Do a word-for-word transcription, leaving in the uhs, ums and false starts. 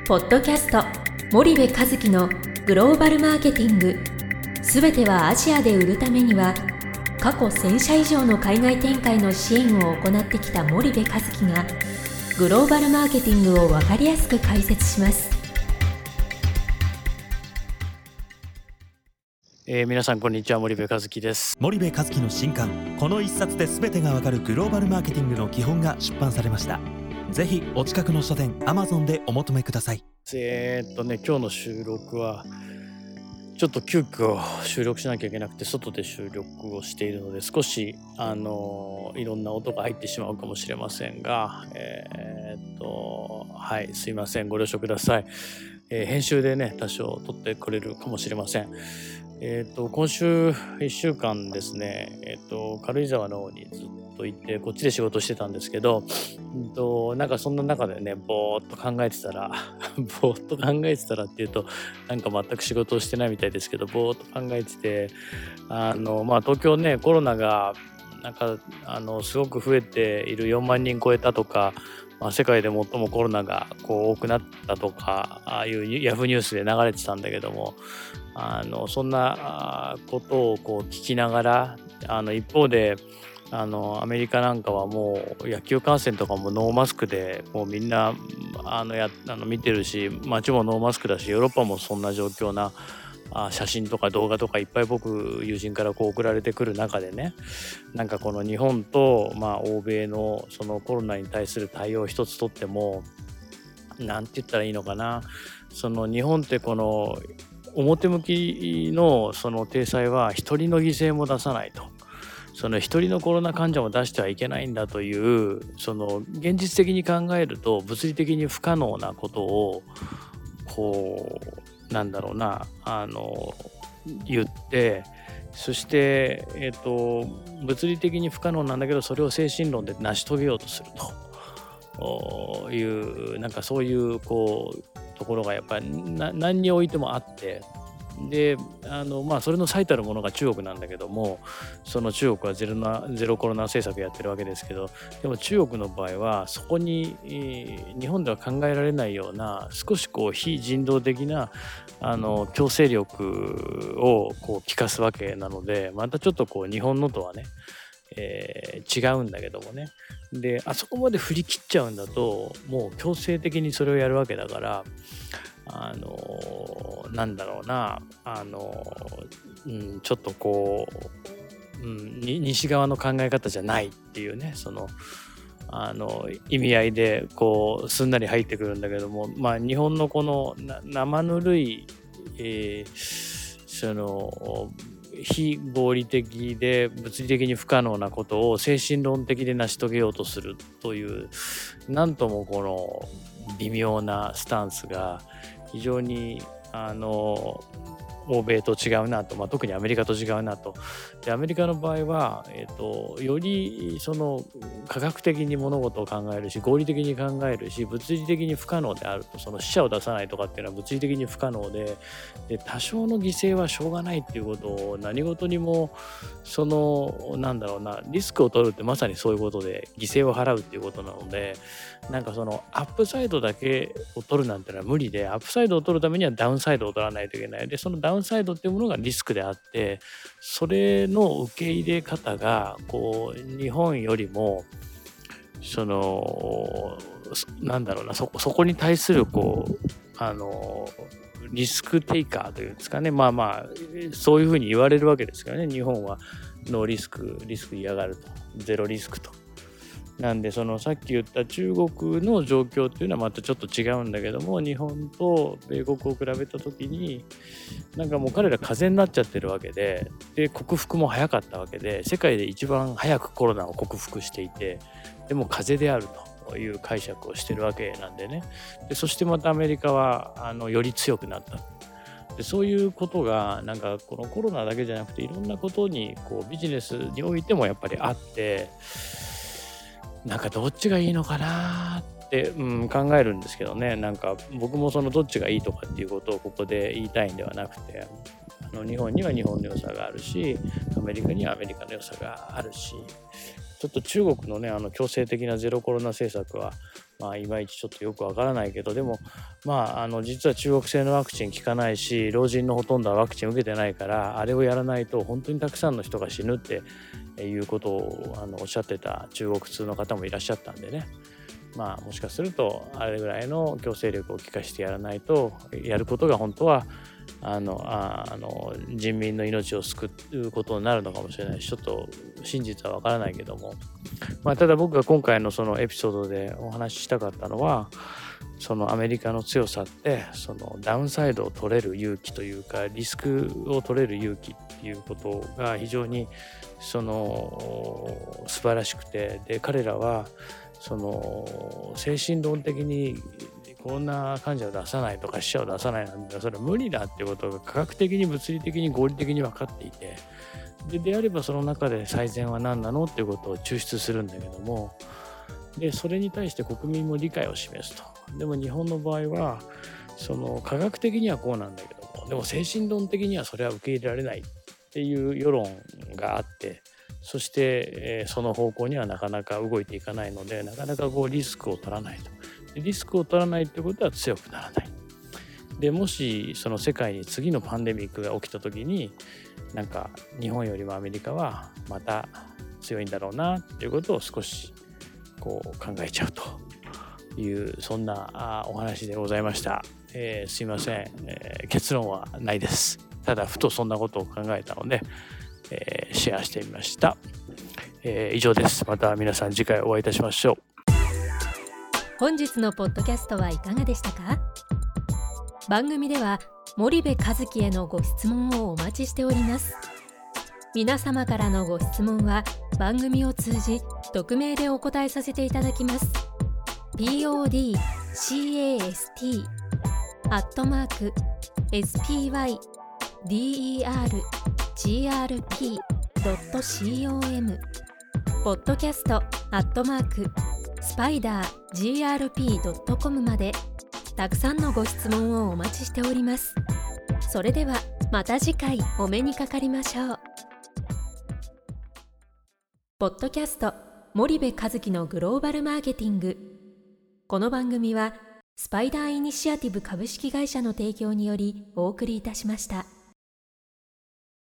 ポッドキャスト森部一樹のグローバルマーケティング、すべてはアジアで売るためには、過去せん社以上の海外展開の支援を行ってきた森部一樹がグローバルマーケティングを分かりやすく解説します。 えー、皆さんこんにちは、森部一樹です。 森部一樹の新刊、この一冊で全てがわかるグローバルマーケティングの基本が出版されました。ぜひお近くの書店 Amazon でお求めください。 えーっとね今日の収録はちょっと急遽収録しなきゃいけなくて外で収録をしているので、少しあのいろんな音が入ってしまうかもしれませんが、えーっとはいすいません、ご了承ください。えー、編集でね多少撮ってくれるかもしれません。えー、と今週いっしゅうかんですね、えー、と軽井沢の方にずっと行ってこっちで仕事してたんですけど、うんとなんかそんな中でねぼーっと考えてたらぼーっと考えてたらっていうとなんか全く仕事をしてないみたいですけど、ぼーっと考えてて、あのまあ東京ねコロナがなんかあのすごく増えている、よんまんにん超えたとか、まあ、世界で最もコロナがこう多くなったとか、ああいうヤフーニュースで流れてたんだけども、あのそんなことをこう聞きながら、あの一方であのアメリカなんかはもう野球観戦とかもノーマスクでもうみんなあのやあの見てるし、街もノーマスクだし、ヨーロッパもそんな状況なあ写真とか動画とかいっぱい僕友人からこう送られてくる中でね、なんかこの日本と、まあ、欧米のそのコロナに対する対応一つとっても、なんて言ったらいいのかな、その日本ってこの表向きのその体裁は一人の犠牲も出さないと、その一人のコロナ患者も出してはいけないんだという、その現実的に考えると物理的に不可能なことをこうなんだろうなあの言って、そしてえっと物理的に不可能なんだけどそれを精神論で成し遂げようとするという、なんかそういうこうところがやっぱり何においてもあって、であのまあそれの最たるものが中国なんだけども、その中国はゼロなゼロコロナ政策やってるわけですけど、でも中国の場合はそこに、えー日本では考えられないような少しこう非人道的なあの強制力をこう効かすわけなので、またちょっとこう日本のとはね、えー違うんだけどもね。であそこまで振り切っちゃうんだともう強制的にそれをやるわけだから、あのなんだろうなあの、うん、ちょっとこう、うん、に西側の考え方じゃないっていうね、そのあの意味合いでこうすんなり入ってくるんだけども、まあ日本のこのな生ぬるい、えーその非合理的で物理的に不可能なことを精神論的で成し遂げようとするという、なんともこの微妙なスタンスが非常にあの欧米と違うなと、まあ、特にアメリカと違うなと。でアメリカの場合は、えーと、よりその科学的に物事を考えるし、合理的に考えるし、物理的に不可能であると、その死者を出さないとかっていうのは物理的に不可能で、で多少の犠牲はしょうがないっていうことを何事にもそのなんだろうなリスクを取るってまさにそういうことで犠牲を払うっていうことなので、なんかそのアップサイドだけを取るなんてのは無理で、アップサイドを取るためにはダウンサイドを取らないといけない。でそのダウンサイドっていうものがリスクであって、それの受け入れ方がこう日本よりもそのなんだろうな、そこそこに対するこうあのリスクテイカーというんですかね、まあまあそういうふうに言われるわけですからね。日本はノーリスクリスク嫌がると、ゼロリスクと。なんでそのさっき言った中国の状況っていうのはまたちょっと違うんだけども、日本と米国を比べた時になんかもう彼ら風邪になっちゃってるわけで、で克服も早かったわけで、世界で一番早くコロナを克服していて、でも風邪であるという解釈をしてるわけなんでね。でそしてまたアメリカはあのより強くなった。でそういうことがなんかこのコロナだけじゃなくていろんなことにこうビジネスにおいてもやっぱりあって、なんかどっちがいいのかなって、うん、考えるんですけどね。なんか僕もそのどっちがいいとかっていうことをここで言いたいんではなくて、あの日本には日本の良さがあるし、アメリカにはアメリカの良さがあるし、 ちょっと中国のねあの強制的なゼロコロナ政策はまあいまいちちょっとよくわからないけど、でもまああの実は中国製のワクチン効かないし、老人のほとんどはワクチン受けてないから、あれをやらないと本当にたくさんの人が死ぬっていうことをあのおっしゃってた中国通の方もいらっしゃったんでね、まあもしかするとあれぐらいの強制力を効かしてやらないと、やることが本当はあのああの人民の命を救うことになるのかもしれないし、ちょっと真実はわからないけども、まあ、ただ僕が今回のそのエピソードでお話ししたかったのは、そのアメリカの強さってそのダウンサイドを取れる勇気というか、リスクを取れる勇気っていうことが非常にその素晴らしくて、で彼らはその精神論的にこんな患者を出さないとか死者を出さないなんて、それは無理だっていうことが科学的に物理的に合理的に分かっていて、で, であればその中で最善は何なのっていうことを抽出するんだけども、でそれに対して国民も理解を示すと。でも日本の場合はその科学的にはこうなんだけども、でも精神論的にはそれは受け入れられないっていう世論があって、そして、えー、その方向にはなかなか動いていかないので、なかなかこうリスクを取らないと。でリスクを取らないってことは強くならない。でもしその世界に次のパンデミックが起きた時に、なんか日本よりもアメリカはまた強いんだろうなっていうことを少しこう考えちゃうという、そんなお話でございました。えー、すいません、えー、結論はないです。ただふとそんなことを考えたので、えー、シェアしてみました。えー、以上です。また皆さん次回お会いいたしましょう。 本日のポッドキャストはいかがでしたか？番組では森部一樹へのご質問をお待ちしております。皆様からのご質問は番組を通じ匿名でお答えさせていただきます。podcast アットマーク spydergrp.com ポッドキャストアットマークスパイダー ジーアールピードットコム までたくさんのご質問をお待ちしております。それではまた次回お目にかかりましょう。ポッドキャスト森部一樹のグローバルマーケティング。この番組はスパイダーイニシアティブ株式会社の提供によりお送りいたしました。